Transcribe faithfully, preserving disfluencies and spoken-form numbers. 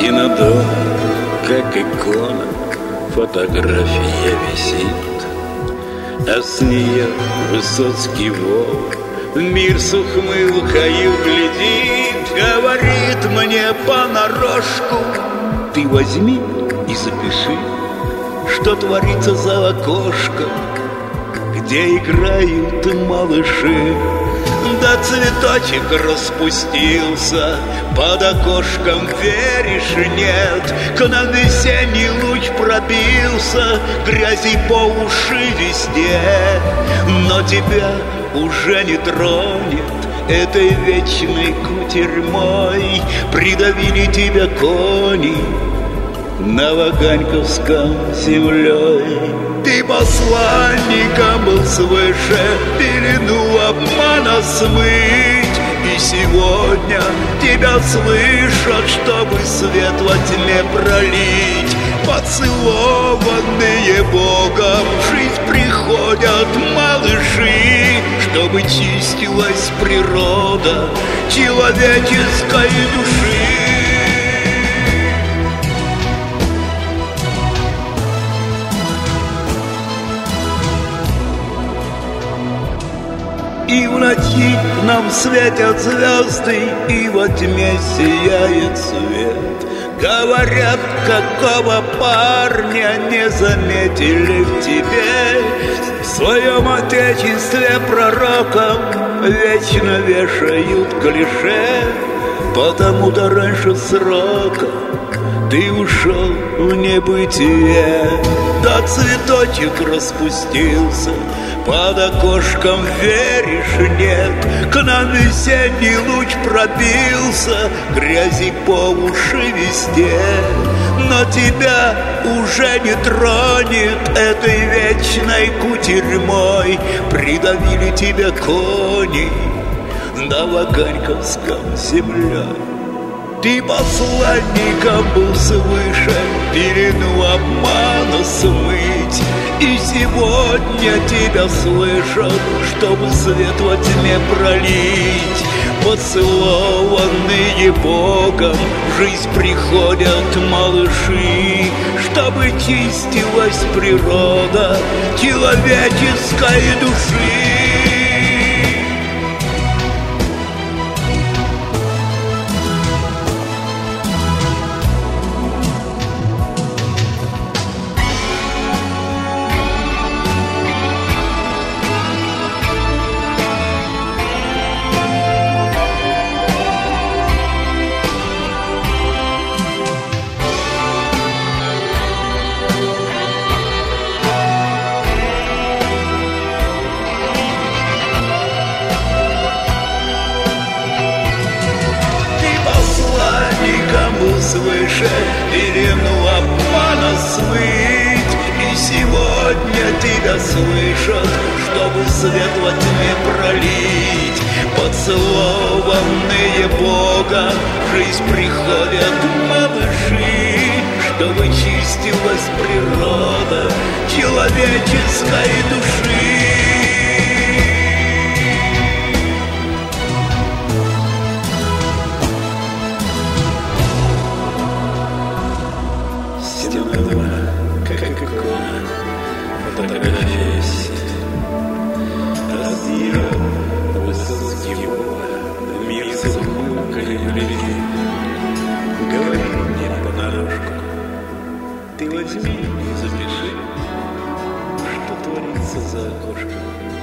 Стена дома, как икона, фотография висит, а с нее Высоцкий Волк в мир с ухмылкою глядит. Говорит мне понарошку: ты возьми и запиши, что творится за окошком, где играют малыши. Да цветочек распустился под окошком, веришь, нет? К нам весенний луч пробился, грязи по уши везде. Но тебя уже не тронет этой вечной кутерьмой. Придавили тебя кони на Ваганьковском землей. Ты посланником был свыше пелену обмана смыть, и сегодня тебя слышат, чтобы свет во тьме пролить. Поцелованные Богом в жизнь приходят малыши, чтобы чистилась природа человеческой души. И в ночи нам светят звезды, и во тьме сияет свет. Говорят, какого парня не заметили в тебе. В своем отечестве пророкам вечно вешают клише, потому-то раньше срока ты ушел в небытие. Да цветочек распустился под окошком, веришь, нет? К нам весенний луч пробился, грязи по уши везде. Но тебя уже не тронет этой вечной кутерьмой. Придавили тебя кони на Ваганьковском земле. Ты посланником был свыше пелену обмана смыть, и сегодня тебя слышат, чтобы свет во тьме пролить. Поцелованные Богом в жизнь приходят малыши, чтобы чистилась природа человеческой души. Свыше пелену обмана смыть, и сегодня тебя слышат, чтобы свет во тьме пролить. Поцелованные Богом в жизнь приходят малыши, чтобы чистилась природа человеческой души. Как икона, фотография висит, а с нее Высоцкий Волк мир с ухмылкой глядит. Говори мне понарошку: ты возьми и запиши, что творится за окошком.